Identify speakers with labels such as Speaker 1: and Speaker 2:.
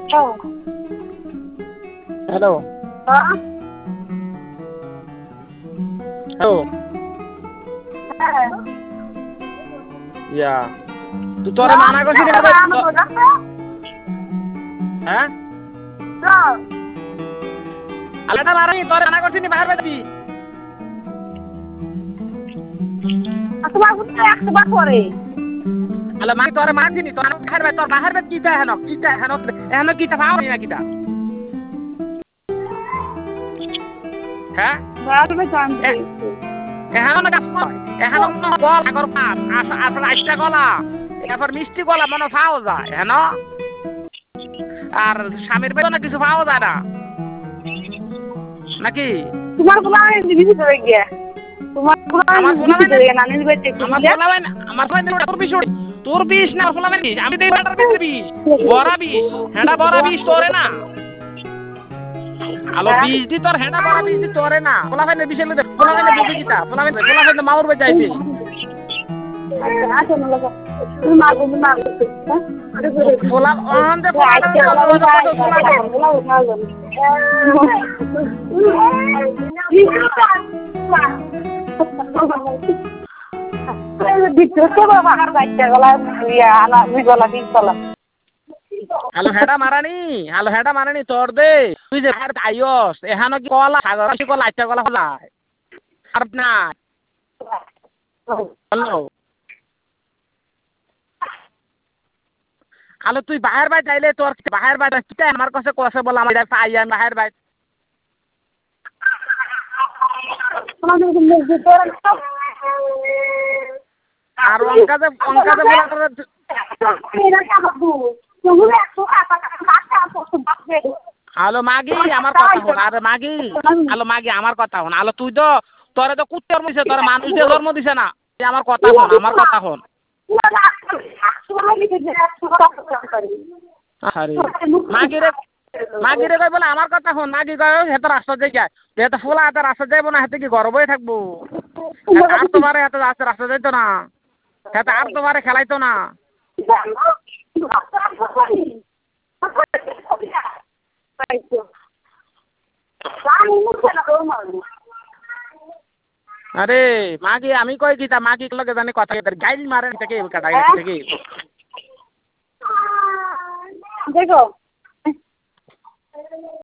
Speaker 1: Oh.
Speaker 2: Hello.
Speaker 1: Hả?
Speaker 2: Hello.
Speaker 1: À.
Speaker 2: Yeah. Tu tore mana ko sini ba? Ha?
Speaker 1: Rồi.
Speaker 2: Alada marani tore mana ko sini bahar bati.
Speaker 1: Aku bagus করে।
Speaker 2: Ala maki tore man sini tore bahar bat kita hanok kita pawo ni kita. Ha?
Speaker 1: Baru জানতে।
Speaker 2: এহানো গাছ এহানো গল আগর পাত আসলে আইসটা গলা এরপর মিষ্টি গলা মনে পাওয়া যায় হ্যাঁ আর স্বামীর বেতনে কিছু পাওয়া যায় না নাকি
Speaker 1: তোমার পোলায় দিবি ধরে গিয়া তোমার পোলায় দিবি ধরে গিয়া নানির বাড়িতে
Speaker 2: আমার তোর বিষ না পোলাবেন আমি দেই বাটার ভিতরে বিষ বড়া বিষ হেডা বড়া বিষ তোরে না আলো বিষ দি তোর হেডা বড়া বিষ দি তোরে না পোলাবেন বিষের মধ্যে পোলাবেন বুঝি কিতা পোলাবেন মাউর বে যাইছে
Speaker 1: আচ্ছা না লাগা তুমি মাগো
Speaker 2: পোলা অন দে হ্যালো হেডা মারানি তোর দে তুই যে ভারত আইস এহানো কি কলা সাগর কলা আচ্ছা কলা যায় আর না হ্যালো আলো তুই বাহির বাইর যাইলে তোর বাহির বাইর কিটা আমার কাছে কসে বল আমার আইয়া বাহির বাইর আর অঙ্কাতে হ্যালো মাগি আমার কথা হন আরে মাগি হ্যালো মাগি আমার কথা হন হ্যালো তুই তো তোরে তো কুত্তর মিছে তোর মানুষ দিয়ে জন্ম দিছে না আমার কথা হন আরে মাগিরে কই বলে আমার কথা হন মাগি কই হেতে রাস্তা যাই হেতে ফুলা হাতে রাস্তা যাইব না হেতে কি গরবই থাকবো আর তোমারে হেতে রাস্তা যাইতো না হেতে আর তোমারে খেলাইতো না আরে মাগি আমি কই কিতা মাগি লগে জানি কথা গাইল মারে থেকে কাটা থেকে
Speaker 1: দেখো